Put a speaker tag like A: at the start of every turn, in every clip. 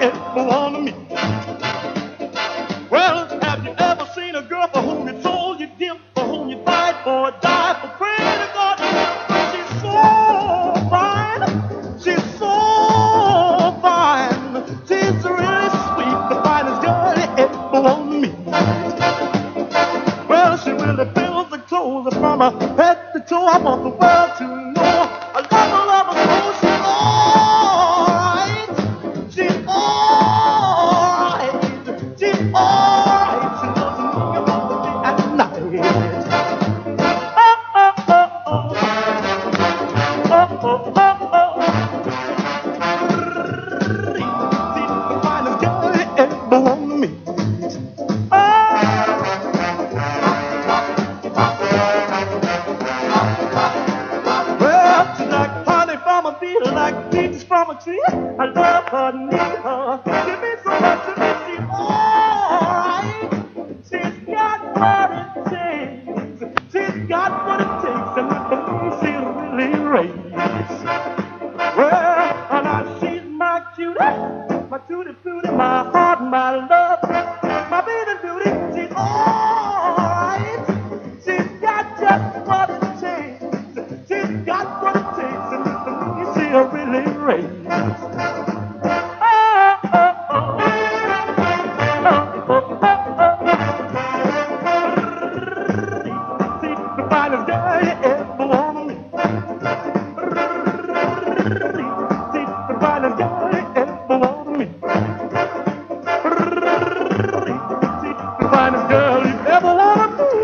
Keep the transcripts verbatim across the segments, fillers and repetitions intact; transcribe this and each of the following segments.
A: ever want to meet. Well, have you ever seen a girl for whom you sold your gift, for whom you fight for, die for, pray to God? She's so fine, she's so fine, she's really sweet, the finest girl you ever want to meet. Well, she really fills the clothes from her head to toe. I want the world to know I love her, love her so. She's alright, she's alright, she's alright. She loves me about the day and night. Oh, oh, oh, oh, oh, oh, oh, oh. She's the finest girl you ever want to meet. Like peaches from a tree, I love her, need her. Give me so much of it, she's alright. She's got what it takes. She's got what it takes, and with me she really raised. Well, and I she's my cutie, my tutti frutti, my heart, my love, my baby beauty. She's alright. She's got just what it takes. She's got what it takes, and with me she really raised. Oh, oh, oh. Oh, oh, oh, oh. She's the finest girl you ever want to meet. She's the finest girl you ever want to meet. She's the finest girl you ever want to meet.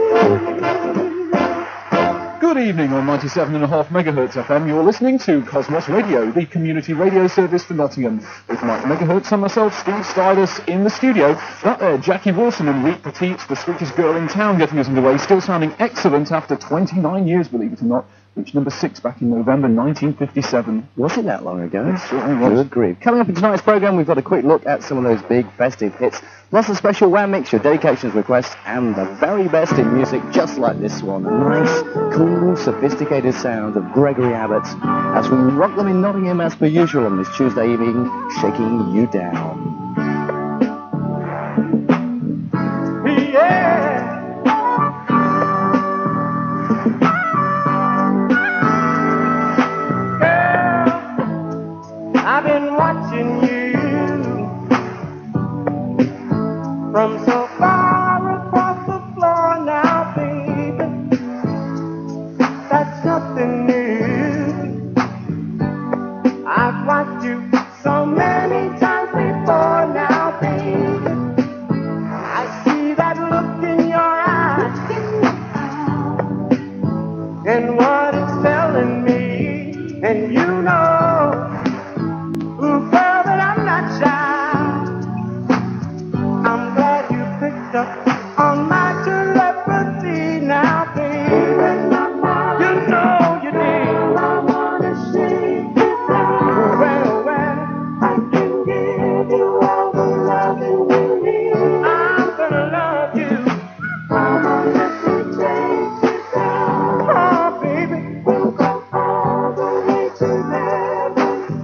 B: Good evening on ninety-seven point five megahertz F M. You're listening to Cosmos Radio, the community radio service for Nottingham, with Mike Megahertz and myself, Steve Stylus, in the studio. That there, Jackie Wilson and Reet Petit, the sweetest girl in town, getting us underway, still sounding excellent after twenty-nine years, believe it or not. Reached number six back in November nineteen fifty-seven.
C: Was it that long ago?
B: It certainly was.
C: Good grief. Coming up in tonight's programme, we've got a quick look at some of those big festive hits, plus a special Wham Mix, your dedications, requests, and the very best in music, just like this one. A nice, cool, sophisticated sound of Gregory Abbott, as we rock them in Nottingham as per usual on this Tuesday evening, Shaking You Down.
A: Yeah. I've been watching you from so far across the floor now, baby. That's nothing new. I've watched you so many times before now, baby. I see that look in your eyes and what it's telling me, and you know. Ooh, girl, that I'm not shy. I'm glad you picked up on my telepathy now, baby. You know you did. I wanna shake you down. Well, well, I can give you all the loving you need. I'm gonna love you. Mama, let me take you down. Oh, baby, we'll go all the way to heaven.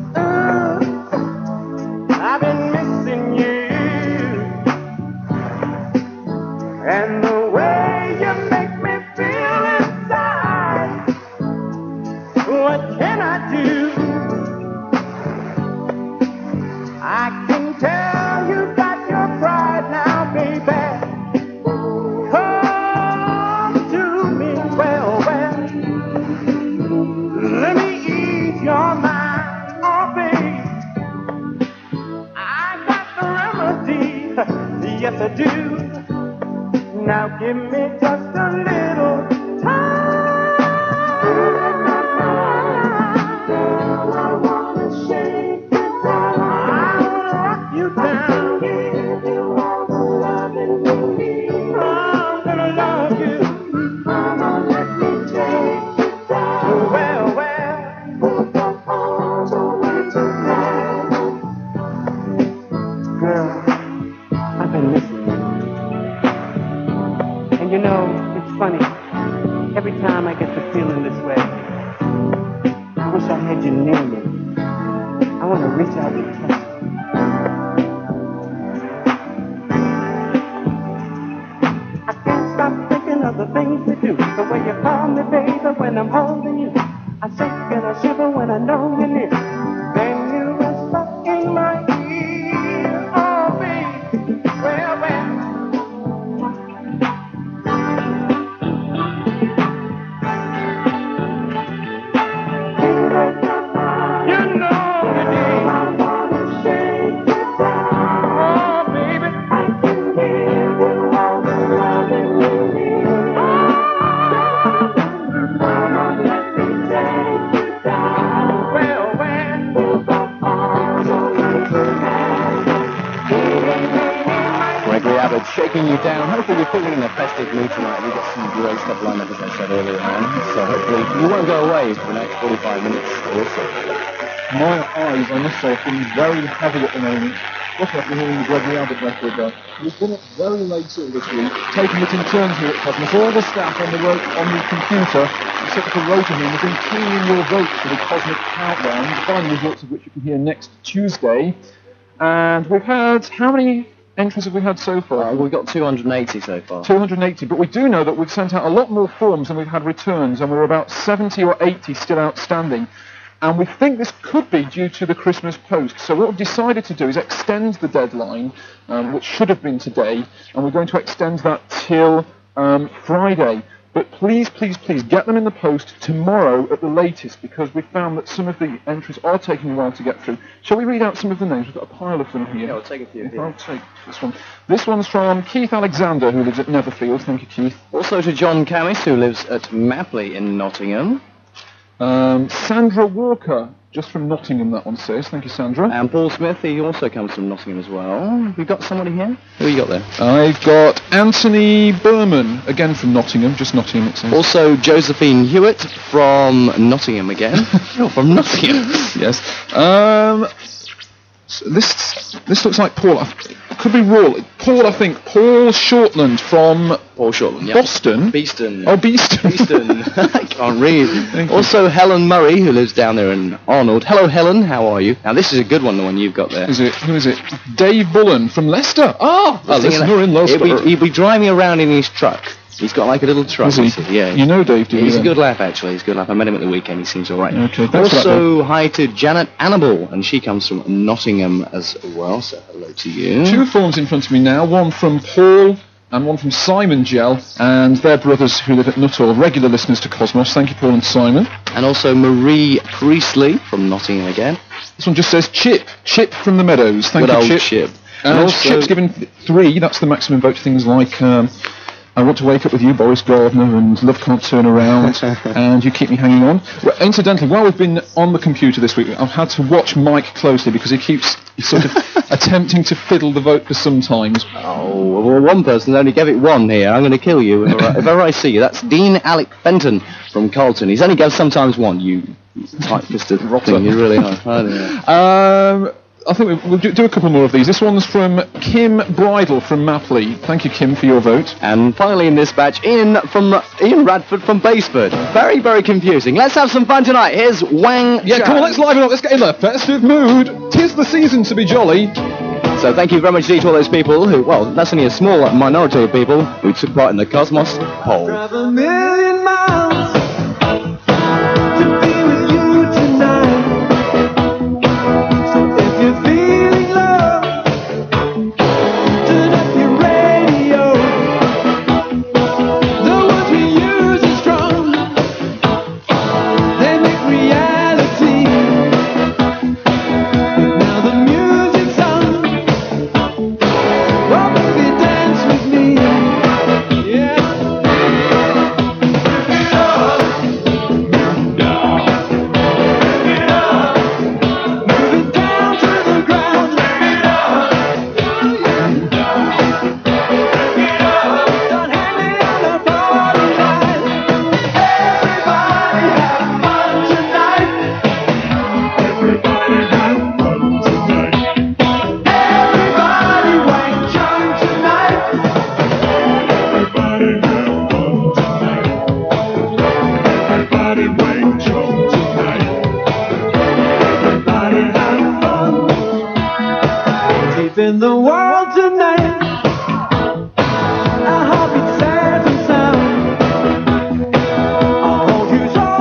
A: I've been missing you, and the way you make me feel inside. What can I do? I can tell you got your pride now, baby. Come to me, well, well. Let me ease your mind, oh, baby. Yes, I do. Now give me just a little time. Girl, I wanna shake you down. I wanna rock you down. Give you all the loving you need. I'm gonna love you. Mama, let me take you down. Well, well, we'll go all the way to heaven. Girl, I've been missing you. And you know, it's funny. Every time I get the feeling this way, I wish I had you near me. I want to reach out and touch you. when I'm holding you. I shake and I shiver when I know you're near. Then you whisper in my ear, oh baby, well, well. You know the day I wanna shake it down. Oh baby, I can give you all the loving you need. Mama, let me take you down. Well, when we'll go on, so you can have
C: Gregory Abbott shaking you down. Hopefully you're feeling in a festive mood tonight. We've got some great stuff lined up, as I said earlier on. So hopefully you won't go away for the next forty-five minutes or so.
B: My eyes, I must say, are feeling very heavy at the moment. Look after hearing the Gregory Abbott record there. We've been up very late all this week, taking it in turns here at Cosmos. All the staff on the ro- on the computer, the set up a rotor here, have been keying in your votes for the Cosmic Countdown, the final results of which you can hear next Tuesday. And we've had, how many entries have we had so far?
C: Uh, we've got two hundred eighty so far.
B: two hundred eighty, but we do know that we've sent out a lot more forms than we've had returns, and we're about seventy or eighty still outstanding. And we think this could be due to the Christmas post. So what we've decided to do is extend the deadline, um, which should have been today, and we're going to extend that till um, Friday. But please, please, please get them in the post tomorrow at the latest, because we found that some of the entries are taking a while to get through. Shall we read out some of the names? We've got a pile of them here.
C: Yeah, we'll take a few.
B: If I'll take this one. This one's from Keith Alexander, who lives at Netherfield. Thank you, Keith.
C: Also to John Camis, who lives at Mapley in Nottingham.
B: Um, Sandra Walker, just from Nottingham, that one says. Thank you, Sandra.
C: And Paul Smith, he also comes from Nottingham as well. We've got somebody here? Who you got there?
B: I've got Anthony Berman, again from Nottingham, just Nottingham it says.
C: Also Josephine Hewitt from Nottingham again. Oh, from Nottingham.
B: Yes. Um, so this this looks like Paul. It could be Rawl. Paul, I think. Paul Shortland from
C: Paul Shortland, yeah.
B: Boston.
C: Beeston.
B: Oh, Beeston.
C: Beeston. I can't read.
B: Thank you.
C: Also Helen Murray, who lives down there in Arnold. Hello, Helen. How are you? Now, this is a good one, the one you've got there.
B: Is it? Who is it? Dave Bullen from Leicester. Ah,
C: Oh,
B: a listener in
C: he'll
B: Leicester.
C: be, he'll be driving around in his truck. He's got like a little truck.
B: Is he?
C: you see, Yeah.
B: You know Dave, do you?
C: He's a
B: then?
C: good laugh, actually. He's a good laugh. I met him at the weekend. He seems all right.
B: Okay, thanks for that,
C: Also, hi to Janet Annabel, and she comes from Nottingham as well, so hello to you.
B: Two forms in front of me now, one from Paul and one from Simon Gell, and they're brothers who live at Nuttall, regular listeners to Cosmos. Thank you, Paul and Simon.
C: And also Marie Priestley from Nottingham again.
B: This one just says Chip. Chip from the Meadows. Thank
C: Good
B: you,
C: old
B: Chip.
C: Chip.
B: And,
C: And
B: also,
C: also-
B: Chip's given th- three. That's the maximum vote to things like um, I Want to Wake Up With You, Boris Gardner, and Love Can't Turn Around, and You Keep Me Hanging On. Well, incidentally, while we've been on the computer this week, I've had to watch Mike closely because he keeps sort of attempting to fiddle the vote for sometimes.
C: Oh, well, one person only gave it one here. I'm going to kill you if, I, if ever I see you. That's Dean Alec Fenton from Carlton. He's only gave sometimes one, you tight-fisted rotter. You really are. Oh, dear.
B: Um, I think we- we'll do, do a couple more of these. This one's from Kim Bridle from Mapley. Thank you, Kim, for your vote.
C: And finally in this batch, Ian from Ian Radford from Baseford. Very, very confusing. Let's have some fun tonight. Here's Wang
B: Yeah,
C: Chan.
B: come on, let's liven up. Let's get in the festive mood. 'Tis the season to be jolly.
C: So thank you very much indeed to all those people who, well, that's only a small minority of people who took part in the Cosmos poll.
A: drive a million miles to be with you tonight. So if you're feeling low, turn up your radio. The words we use are strong, they make reality. Now the music's on, oh baby, dance with me. Yeah. In the world tonight, our heartbeats sad and sound. I'll hold you so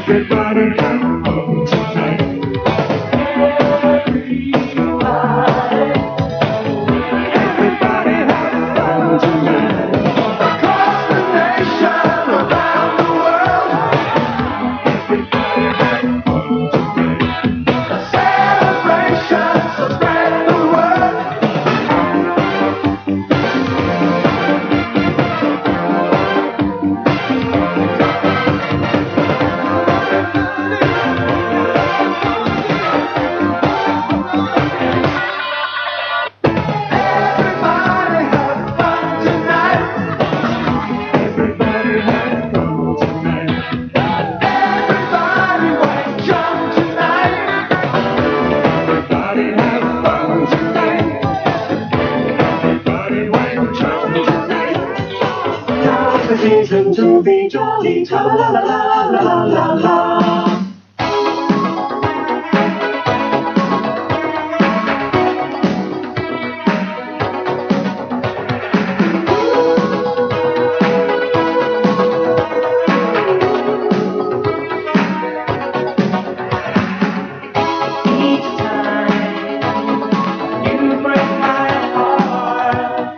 A: Everybody have fun tonight. Everybody have fun tonight. Across the nation, around the world. Everybody have fun tonight. A celebration, so spread the word. Everybody have fun tonight. Everybody have fun tonight. Everybody wake jump tonight. Everybody have fun tonight. Everybody wake jump tonight. Now's the season to be jolly, la la la la la la la. Each time you break my heart,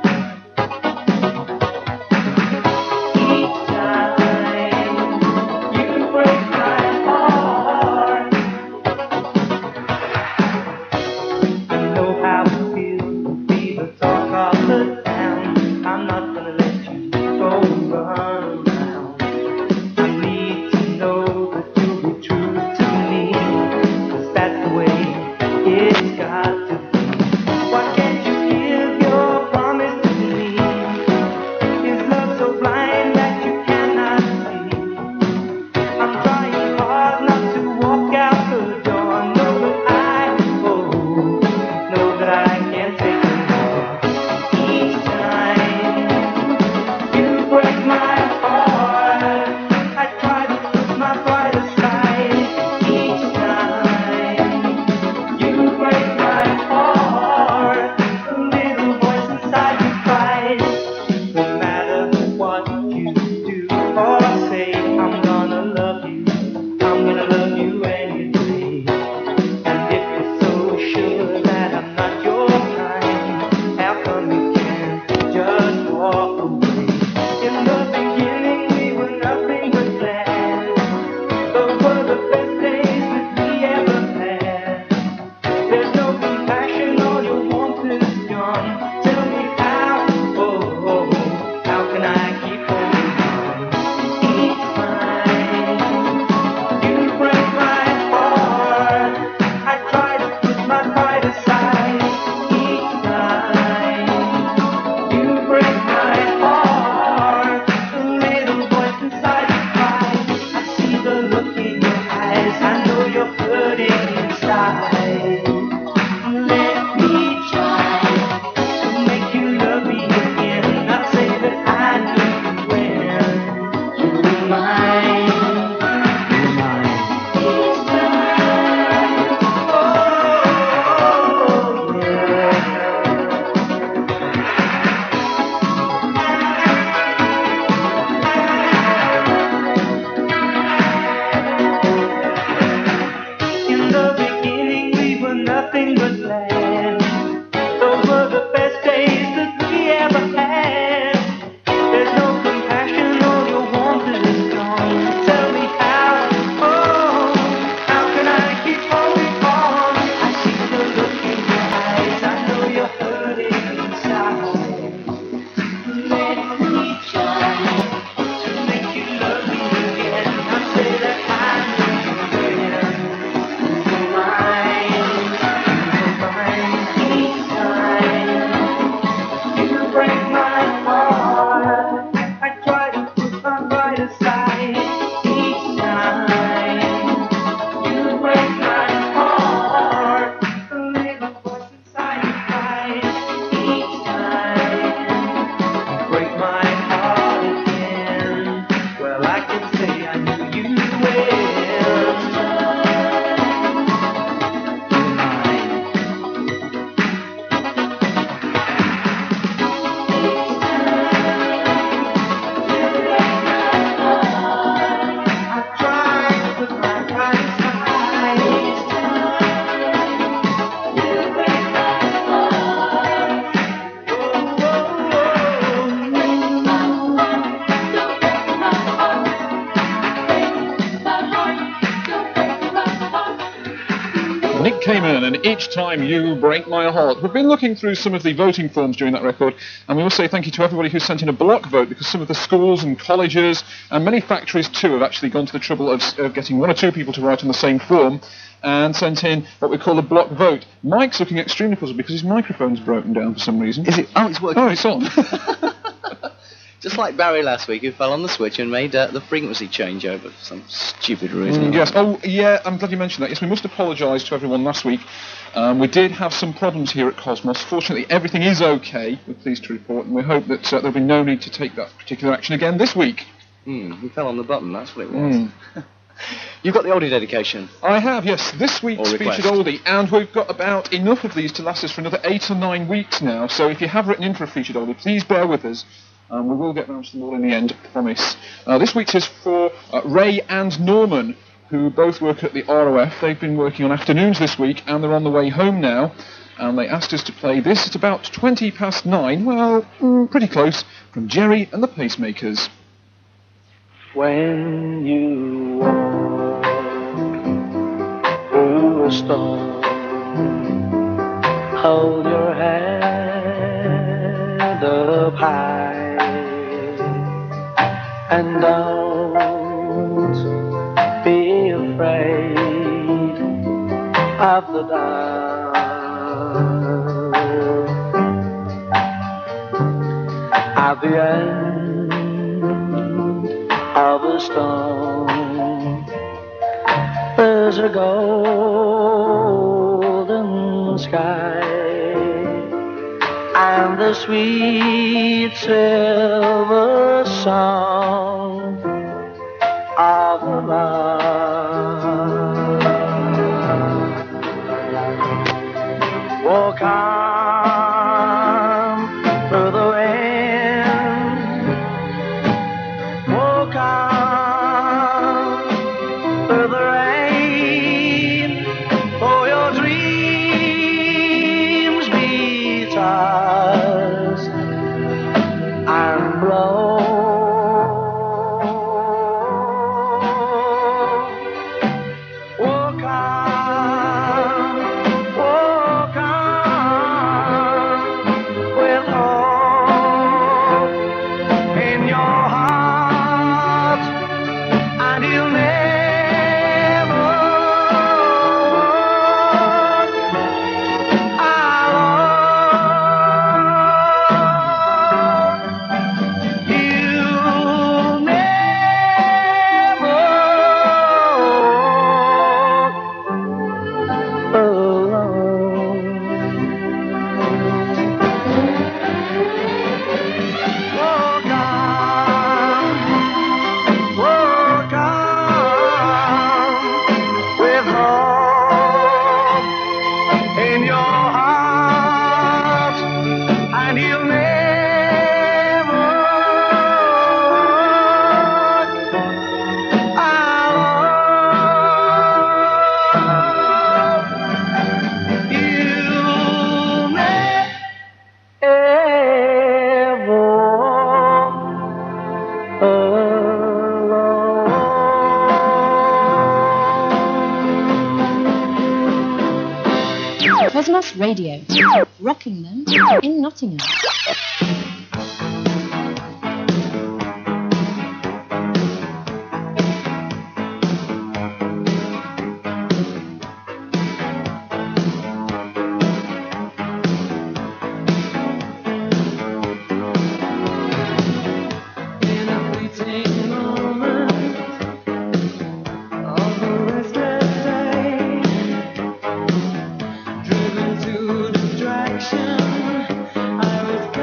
A: each time you break my heart, I know how it feels to be the talk of the town. I'm not gonna let you go and run around. I need to know that you'll be true to me, 'cause that's the way it's got to be. Why can't you give your promise to me? Is love so blind that you cannot see? I'm trying hard not to walk out the door. Know that I, oh, know that I can't take it more. Each time you break my heart, I try to put my pride aside. Each time you break my heart, a little voice inside me cries. No matter what you do or say, I'm gonna love you. I'm gonna love you anyway. And if you're so sure that I'm not your kind, how come you can't just walk away? In the beginning, we were nothing but plans. Those were the best days that we ever had. There's no compassion, all you want is gone. Tell me how, oh, oh, how can I keep holding on? Each time you break my heart, I try to put my pride aside. Each time you break my heart, a little voice inside me cries. I see the look in your eyes, I know you're hurting inside. Let me try to make you love me again. Not say that I need you when you're mine. You're mine. Each time, oh yeah. In the beginning, we were nothing but plans. Those were the best days that we ever had. There's no compassion, all you want is gone. Tell me how, oh, how can I keep holding on? I see the look in your eyes, I know you're hurting inside. Let me try to make you love me again. I say that I need you when you're mine, you're mine. Each time you break my heart, I try to put my pride aside. Each time you break my heart, a little voice inside me cries. Each time you break my heart again, well, I can say I knew you well. You're mine. I tried to
B: Nick Cayman and Each Time You Break My Heart. We've been looking through some of the voting forms during that record, and we will say thank you to everybody who sent in a block vote, because some of the schools and colleges and many factories too have actually gone to the trouble of, of getting one or two people to write on the same form and sent in what we call a block vote. Mike's looking extremely puzzled because his microphone's broken down for some reason.
C: Is it? Oh, it's working.
B: Oh, it's on.
C: Just like Barry last week, who fell on the switch and made uh, the frequency change over for some stupid reason.
B: Mm, yes. Oh, yeah, I'm glad you mentioned that. Yes, we must apologise to everyone last week. Um, we did have some problems here at Cosmos. Fortunately, everything is okay, we're pleased to report, and we hope that uh, there'll be no need to take that particular action again this week.
C: Mm, we fell on the button, that's what it was.
B: Mm.
C: You've got the oldie dedication.
B: I have, yes. This week's featured oldie, and we've got about enough of these to last us for another eight or nine weeks now, so if you have written in for a featured oldie, please bear with us. Um, we will get round to them all in the end, I promise. Uh, this week's is for uh, Ray and Norman, who both work at the R O F. They've been working on afternoons this week, and they're on the way home now. And they asked us to play this at about twenty past nine, well, mm, pretty close, from Jerry and the Pacemakers.
A: When you walk through a storm, hold your head up high and don't be afraid of the dark. At the end of a storm, there's a golden sky and the sweet silver song of the lark. Walk on through the wind, walk on through the rain, for your dreams be tossed and blown. Walk on, walk on, with hope in your heart, and you'll never walk alone. You'll never walk alone. Walk on, walk on, with hope in your heart, and you'll never walk alone. You'll never walk alone.
D: Cosmos Radio, rocking them in Nottingham.
A: In a fleeting moment of the restless day, driven to distraction, I was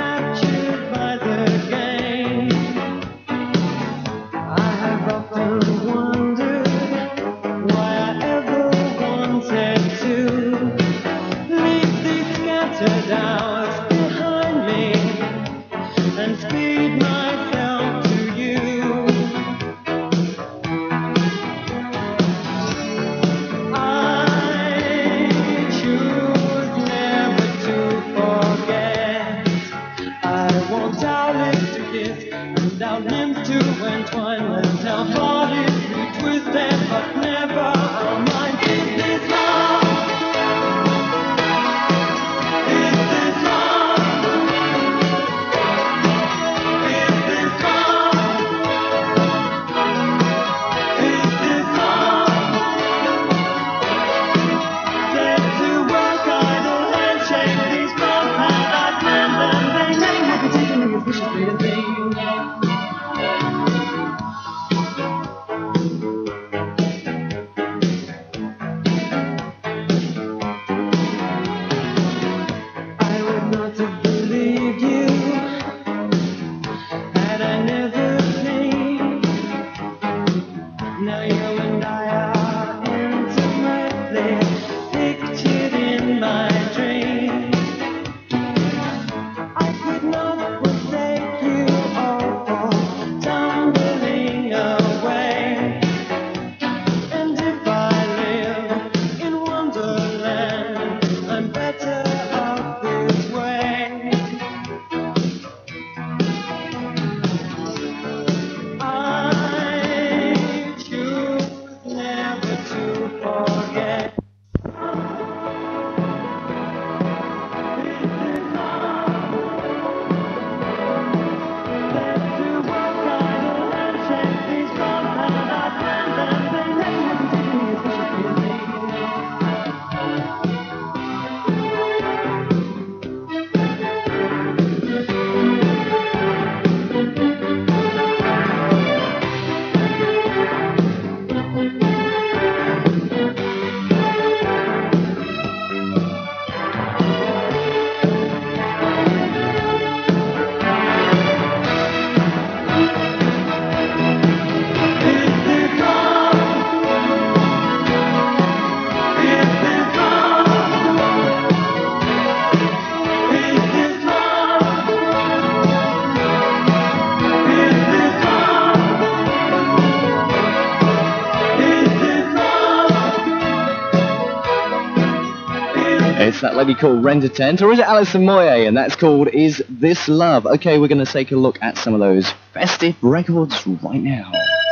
C: It's that lady called Rent a Tent, or is it Alison Moyet? And that's called Is This Love? Okay, we're going to take a look at some of those festive records right now.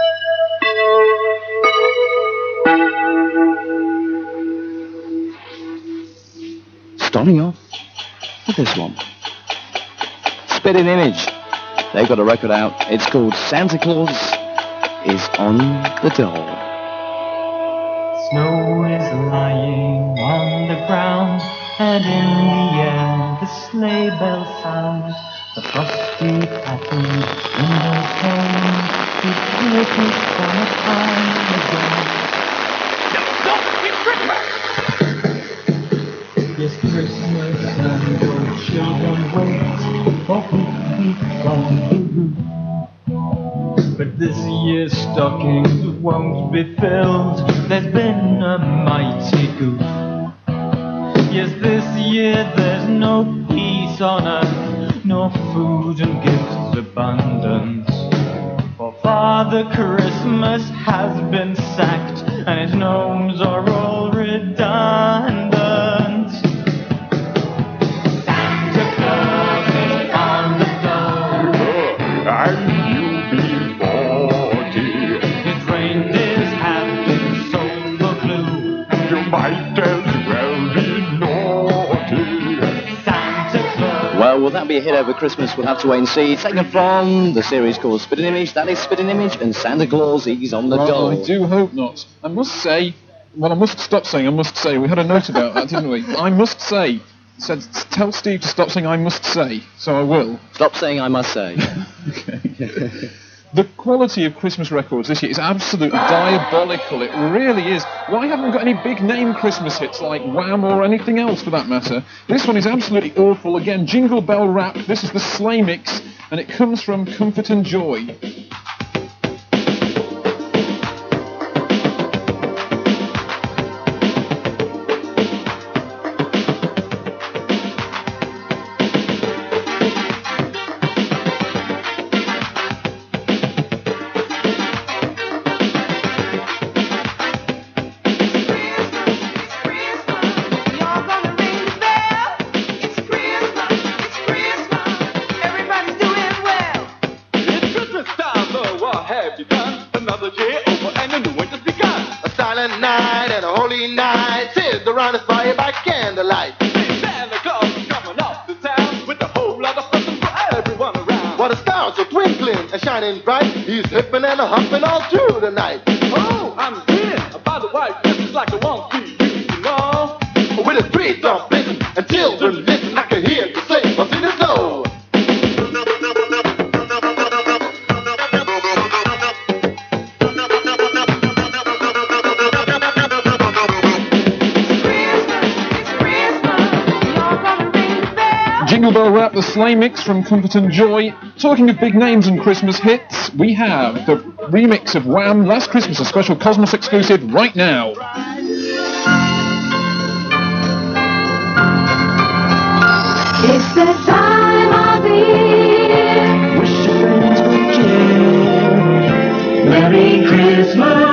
C: Starting off with this one. Spitting Image. They've got a record out. It's called Santa Claus is on the Dole.
E: Snow is lying on the ground, and in the air the sleigh bell sounds. The frosty pattern in the pane is pretty summertime again. Yes, Christmas and your children wait for weeks on the roof. But this year's stockings won't be filled. There's been a mighty goof. Yes, this year there's no peace on earth, no food and gifts abundance. For Father Christmas has been sacked, and his gnomes are all redundant. Santa Claus is on the dole,
A: And you'll be forty.
E: his reindeers have been sold for glue.
A: You might as well be naughty.
E: Santa Claus.
C: Well, will that be a hit over Christmas? We'll have to wait and see. Taken from the series called Spitting Image. That is Spitting Image, and Santa Claus, he's on the
B: Well,
C: dole.
B: I do hope not. I must say, well, I must stop saying I must say. We had a note about that, didn't we? I must say. It said, tell Steve to stop saying I must say, so I will.
C: Stop saying I must say.
B: Okay. The quality of Christmas records this year is absolutely diabolical. It really is. Why haven't we got any big name Christmas hits like Wham or anything else for that matter? This one is absolutely awful. Again, Jingle Bell Rap. This is the Sleigh Mix, and it comes from Comfort and Joy.
A: It's Christmas time, so what have you done? Another year over and a new winter's begun. A silent night and a holy night. Sit around the fire by candlelight. Santa Claus is coming up to town with a whole lot of presents for everyone around. While the stars are twinkling and shining bright, he's hipping and a humping all through the night. Oh, I'm here about the white Christmas like the ones we used to know. With a three drum blazing and children listen, I can hear the sleigh bells in the snow.
B: Jingle Bell Rap, the Sleigh Mix from Comfort and Joy. Talking of big names and Christmas hits, we have the remix of Wham! Last Christmas, a special Cosmos exclusive right now.
F: It's the time of the year.
E: Wish your friends would cheer. Merry Christmas.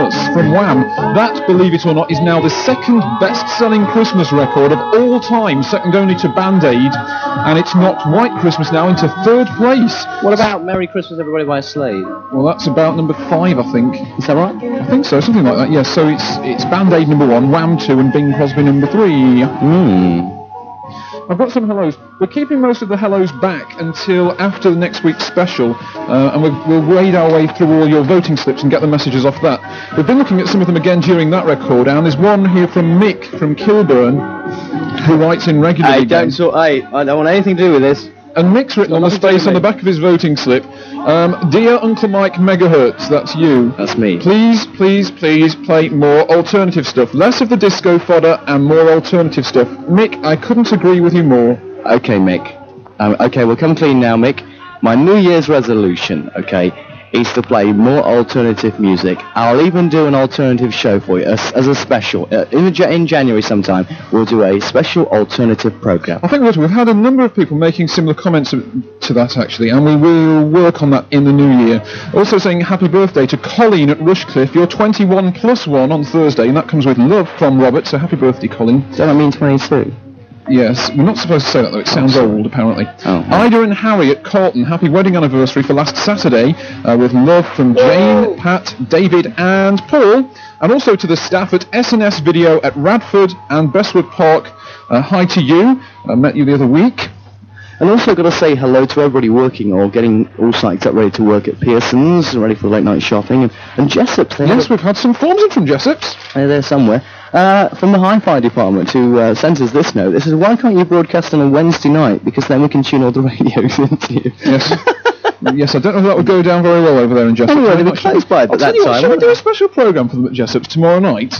B: Megahertz from Wham. That, believe it or not, is now the second best-selling Christmas record of all time, second only to Band-Aid, and it's knocked White Christmas now into third place.
C: What about Merry Christmas Everybody by Slade?
B: Well, that's about number five, I think.
C: Is that right?
B: I think so, something like that, yes. So it's it's Band-Aid number one, Wham two, and Bing Crosby number three.
C: Hmm.
B: I've got some hellos. We're keeping most of the hellos back until after the next week's special, uh, and we'll, we'll wade our way through all your voting slips and get the messages off that. We've been looking at some of them again during that record, and there's one here from Mick from Kilburn, who writes in regularly.
C: Hey, don't talk, hey, I don't want anything to do with this.
B: And Mick's written on the space on the back of his voting slip, um, Dear Uncle Mike Megahertz, that's you.
C: That's me.
B: Please, please, please play more alternative stuff. Less of the disco fodder and more alternative stuff. Mick, I couldn't agree with you more.
C: Okay, Mick. Um, okay, we'll come clean now, Mick. My New Year's resolution, okay, is to play more alternative music. I'll even do an alternative show for you as, as a special. Uh, in, in January sometime, we'll do a special alternative program.
B: I think we've we've had a number of people making similar comments to that, actually, and we will work on that in the new year. Also saying happy birthday to Colleen at Rushcliffe. You're twenty-one plus one on Thursday, and that comes with love from Robert, so happy birthday, Colleen.
C: Does that mean twenty-two?
B: Yes, we're not supposed to say that though, it sounds
C: oh,
B: old apparently.
C: Oh.
B: Ida and Harry at Carlton, happy wedding anniversary for last Saturday, uh, with love from Jane,
C: Whoa.
B: Pat, David and Paul, and also to the staff at S and S Video at Radford and Bestwood Park. Uh, hi to you, I met you the other week.
C: And also got to say hello to everybody working or getting all psyched up ready to work at Pearson's, ready for late night shopping, and, and Jessop's.
B: Yes, we've had some forms in from Jessop's.
C: They're there somewhere. Uh, from the Hi-Fi department who uh, sent us this note. This is, why can't you broadcast on a Wednesday night? Because then we can tune all the radios into you.
B: Yes. Yes, I don't know if that would go down very well over there in Jessop's.
C: Anyway, they were close by at
B: I'll
C: that
B: tell you what,
C: time.
B: shall we do a special programme for them at Jessop's tomorrow night?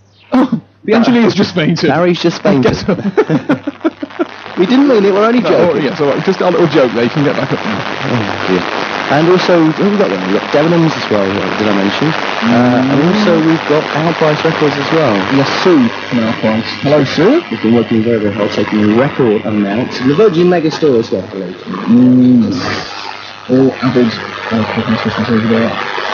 B: Oh, the engineer's just fainted.
C: Harry's just fainted.
B: Guess so.
C: We didn't mean it, we're only
B: No,
C: joking.
B: oh, yes, all right, just a little joke there, you can get back up now.
C: Oh, dear. And also, who have we got then? We've got Debenhams as well, did I mention? Uh, and also we've got Our Price Records as well.
B: Yes, Sue from Our Price. Hello, Sue.
C: We've been working very, very hard, taking a record amount. The Virgin Mega Store as well, hello.
B: Mm. All avid uh, Christmas listeners over there.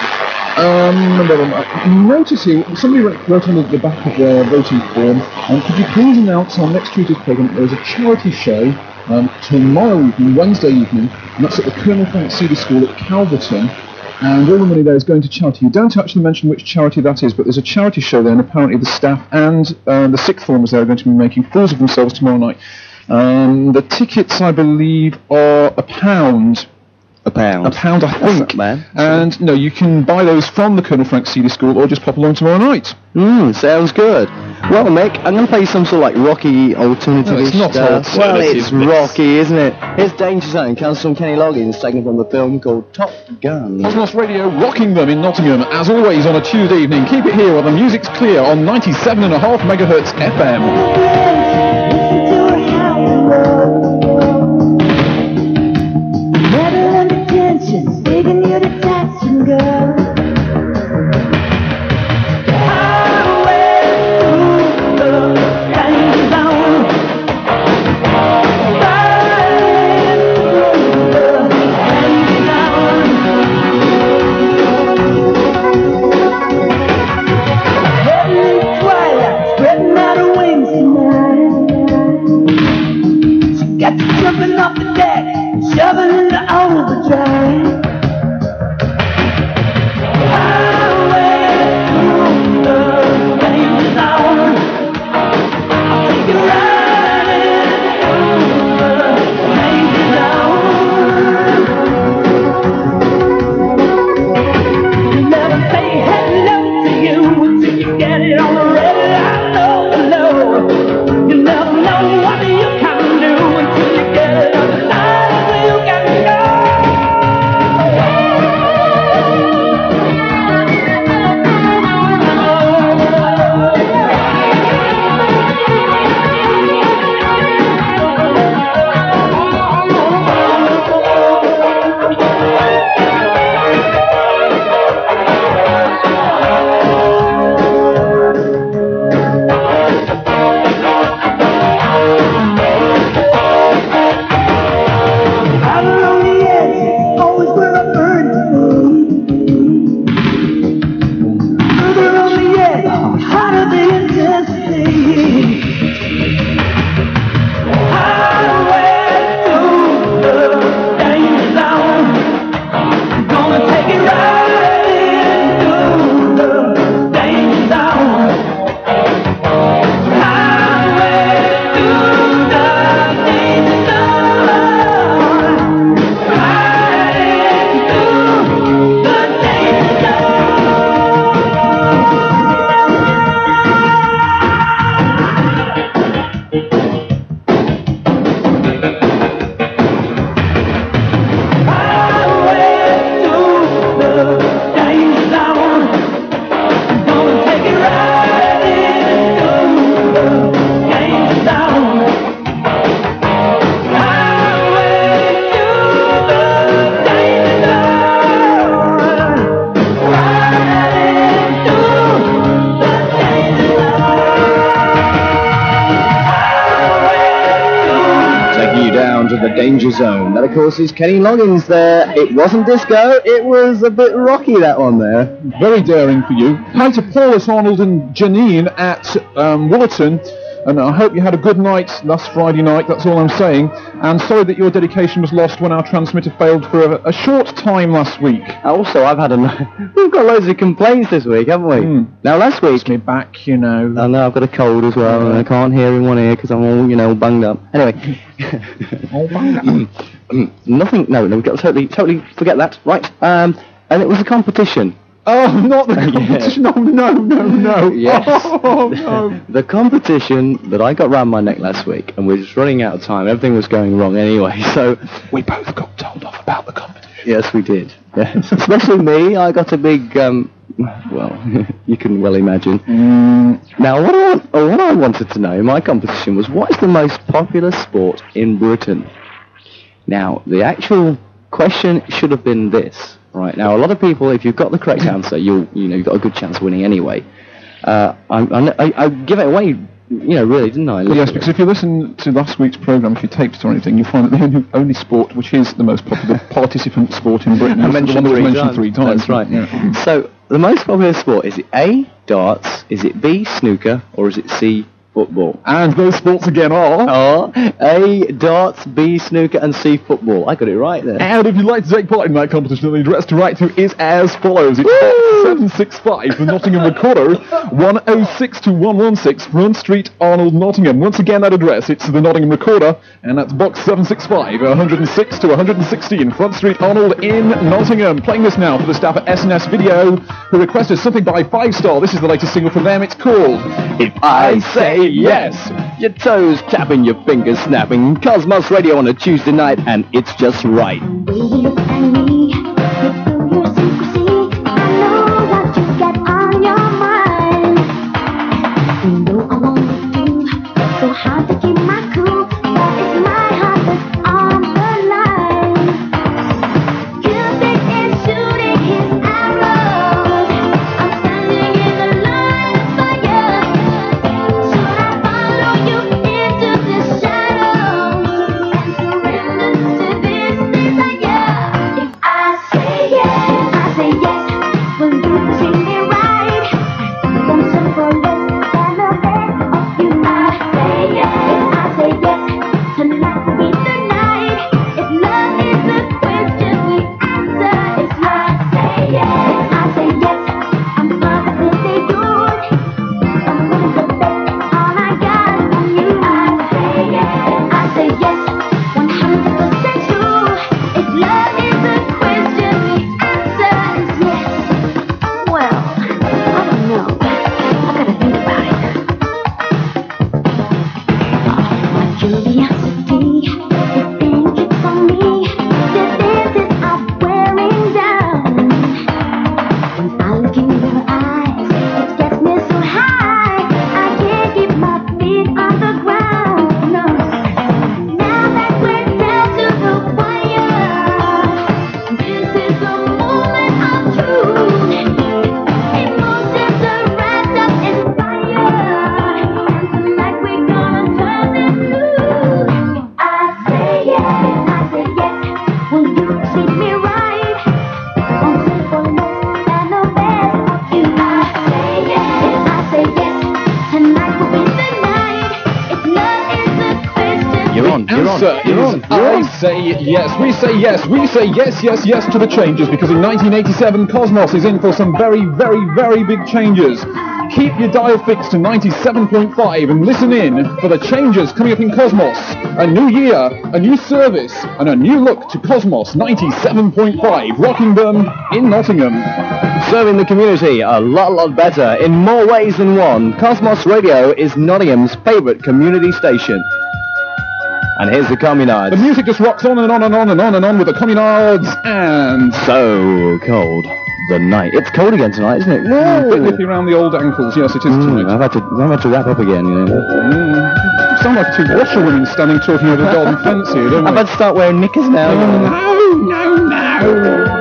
B: Um, notice here, somebody wrote on the, the back of their voting form, um, could you please announce on next Tuesday's programme that there's a charity show um, tomorrow evening, Wednesday evening, and that's at the Colonel Frank Cedar School at Calverton, and all the money there is going to charity. You don't actually mention which charity that is, but there's a charity show there, and apparently the staff and uh, the sixth formers there are going to be making fools of themselves tomorrow night. Um, the tickets, I believe, are a pound.
C: A pound.
B: A pound, I
C: That's
B: think.
C: not bad.
B: And no, you can buy those from the Colonel Frank Cedar School or just pop along tomorrow night.
C: Mmm, sounds good. Well, Mick, I'm going to play some sort of like rocky alternative
B: No, it's not
C: stuff.
B: alternative,
C: Well, it's
B: it's-
C: rocky, isn't it? It's Danger Zone, comes from Kenny Loggins, taken from the film called Top Gun.
B: Cosmos Radio rocking them in Nottingham, as always on a Tuesday evening. Keep it here while the music's clear on ninety-seven and a half megahertz F M.
F: Digging you to dancing, girl. Got you jumping off the deck, shoving into overdrive. Highway through the danger zone. I'll take you riding through the danger zone. You never say hello to you until you get it on the red line. Low, low. You never know what you can do until you get it on the line. You can go.
C: sounds of the Danger Zone. That, of course, is Kenny Loggins there. It wasn't disco, it was a bit rocky, that one there.
B: Very daring for you. Hi to Paulus, Arnold and Janine at um, Willerton. And I hope you had a good night last Friday night, that's all I'm saying. And sorry that your dedication was lost when our transmitter failed for a, a short time last week.
C: Also, I've had a... We've got loads of complaints this week, haven't we?
B: Mm.
C: Now, last week...
B: It's me back, you know.
C: I know, I've got a cold as well, and I can't hear in one ear because I'm all, you know, bunged up. Anyway.
B: All bunged up?
C: Nothing... No, no, we've got to totally, totally forget that. Right. Um, and it was a competition.
B: Oh, not the competition. Yeah. Oh, no, no, no.
C: Yes.
B: Oh, no.
C: The competition that I got round my neck last week, and we're just running out of time. Everything was going wrong anyway, so...
B: We both got told off about the competition.
C: Yes, we did. Yes. Especially me. I got a big, um... well, you can well imagine.
B: Mm.
C: Now, what I, want, what I wanted to know in my competition was, what is the most popular sport in Britain? Now, the actual question should have been this. Right, now a lot of people, if you've got the correct answer, you'll, you know, you've got a good chance of winning anyway. Uh, I, I, I give it away, you know, really, didn't I?
B: Well, yes, because if you listen to last week's programme, if you taped it or anything, you'll find that the only, only sport which is the most popular participant sport in Britain
C: I
B: is
C: mentioned,
B: the one that was
C: three,
B: mentioned
C: times.
B: three times.
C: That's right.
B: Yeah.
C: So, the most popular sport, is it A, darts, is it B, snooker, or is it C, football?
B: And those sports again are...
C: Are A, darts, B, snooker, and C, football. I got it right there.
B: And if you'd like to take part in that competition, the address to write to is as follows. It's seven six five, the Nottingham Recorder, one oh six to one one six, Front Street, Arnold, Nottingham. Once again, that address, it's the Nottingham Recorder, and that's box seven six five, one oh six to one sixteen, Front Street, Arnold, in Nottingham. Playing this now for the staff at S and S Video, who requested something by Five Star. This is the latest single from them. It's called If I Say Yes.
C: Your toes tapping, your fingers snapping. Cosmos Radio on a Tuesday night, and it's just right.
G: Will you look at me? Reveal your secrecy. I know what you get on your mind. You know I want you, so hard to keep my cool, but it's my heart that's on the line. Cupid is shooting his arrows. I'm standing in the line of fire. Should I follow you into the shadows and surrender to this desire? If I say yes, I say yes. Will you treat me right? Don't settle for less than the best of you. I say yes, I say yes. Tonight will be the night. If love is the question, the answer is yes. I say yes, I say yes. I'm perfectly good. I'm willing to bet all I got on you. I say yes, I say yes. one hundred percent true. If love is the question, the answer is yes. Well, I don't know. I gotta think about it. Oh, my curiosity is playing tricks on me. Defenses are wearing down. When I look in your eyes, it gets me so high, I can't keep my feet on the ground. No. Now that we're down to the wire, this is the moment of truth. Emotions are wrapped up in fire, and tonight we're gonna turn this loose. I say yes, I say yes. Will you treat me right? Won't settle for less than the best of you. I say yes, I say yes. Tonight will be the night. If love is the question,
C: You're on, you're on,
B: Answer
C: you're
B: is
C: on, you're
B: I
C: on.
B: say yes. We say yes. We say yes, yes, yes to the changes, because in nineteen eighty-seven, Cosmos is in for some very, very, very big changes. Keep your dial fixed to ninety-seven point five and listen in for the changes coming up in Cosmos. A new year, a new service, and a new look to Cosmos ninety-seven point five, Rockingham in Nottingham.
C: Serving the community a lot, lot better in more ways than one. Cosmos Radio is Nottingham's favourite community station. And here's the Communards.
B: The music just rocks on and on and on and on and on with the Communards and...
C: So cold. The night. It's cold again tonight, isn't it?
B: A bit nippy around the old ankles, yes, it is
C: Mm,
B: tonight.
C: I've had to, I've had to wrap up again, you know.
B: Mm. Sound like two washerwomen standing talking over the garden fence here, don't
C: I've
B: we?
C: had to start wearing knickers now.
B: No, no, no.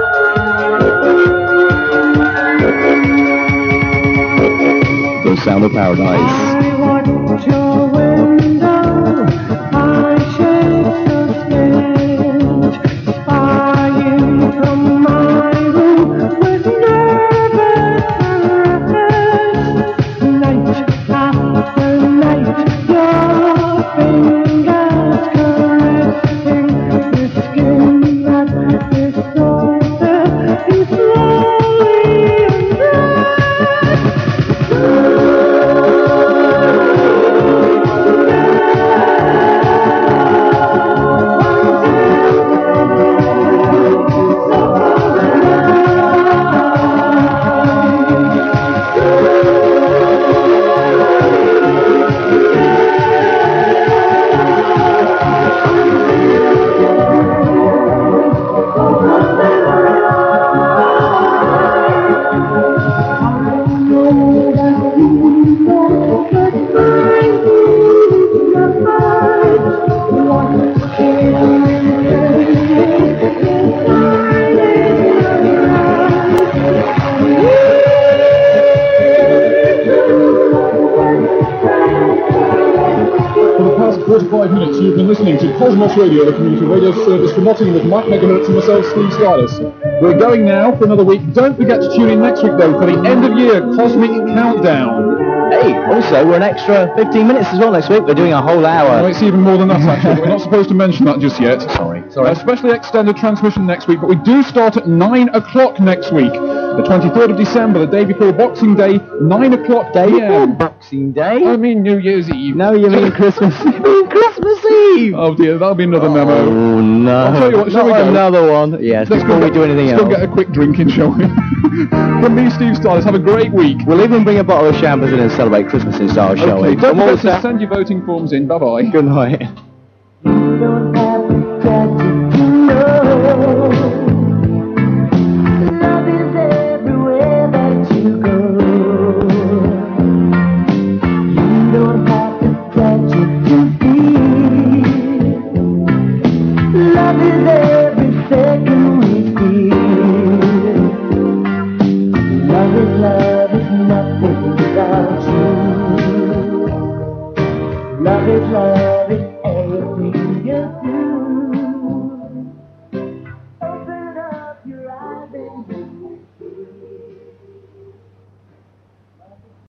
C: The sound of paradise.
E: I watch your window, I shake the
B: Cosmos Radio, the community radio service for Nottingham with Mike Megahertz and myself, Steve Stylus. We're going now for another week. Don't forget to tune in next week, though, for the end of year Cosmic Countdown.
C: Hey, also, we're an extra fifteen minutes as well next week. We're doing a whole hour.
B: No, it's even more than that, actually. We're not supposed to mention that just yet.
C: Sorry, sorry.
B: A specially extended transmission next week, but we do start at nine o'clock next week. The twenty-third of December, the day before Boxing Day, nine o'clock
C: Day
B: p
C: before
B: m.
C: Boxing Day?
B: I mean New Year's Eve.
C: No, you mean Christmas. You mean Christmas Eve.
B: Oh dear, that'll be another memo.
C: Oh no!
B: I'll tell you what, shall
C: Not
B: we go?
C: another one. Yes.
B: Let's
C: before
B: go
C: we do anything
B: let's
C: else.
B: go get a quick drink in, shall we? From me, Steve Stylus, have a great week.
C: We'll even bring a bottle of champagne and celebrate Christmas in style, shall
B: Okay,
C: we?
B: don't
C: And what
B: forget
C: was
B: to
C: that?
B: send your voting forms in. Bye bye.
C: Good night.
G: You don't have to try to know. Love is everywhere that you go. You don't have to catch it to feel. Love is every second we feel. Love is love is nothing without you. Love is love is everything you do.